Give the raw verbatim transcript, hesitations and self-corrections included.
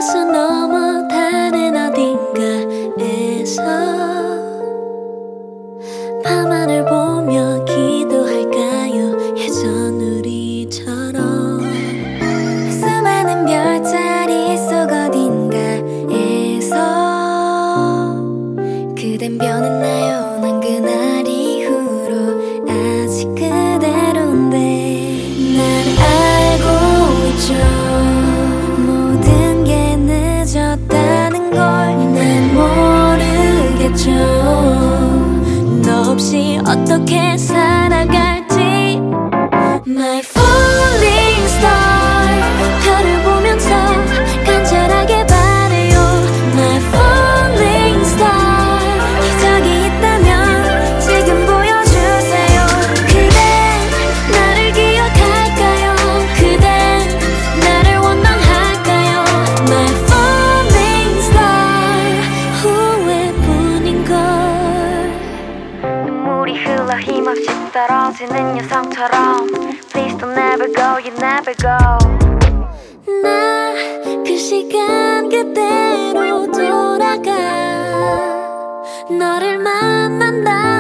수 넘어 다른 어딘가에서 밤하늘 보며 기도할까요? 예전 우리처럼 수많은 별자리 속 어딘가에서 그댄 변했나요? 난 그날 이후로 아직 그대로인데 난 알고 있죠. 모든 게 늦었다는 걸 난 모르겠죠. 너 없이 어떻게 살아갈지 My falling star 별을 보면서 간절하게 바래요. My falling star 기적이 있다면 지금 보여주세요. 그댄 나를 기억할까요? 그댄 나를 원망할까요? My falling star 후회뿐인걸. 눈물이 흘러 힘없이 떨어지는 여성처럼 Please don't never go, you never go. 나 그 시간 그대로 돌아가 너를 만난다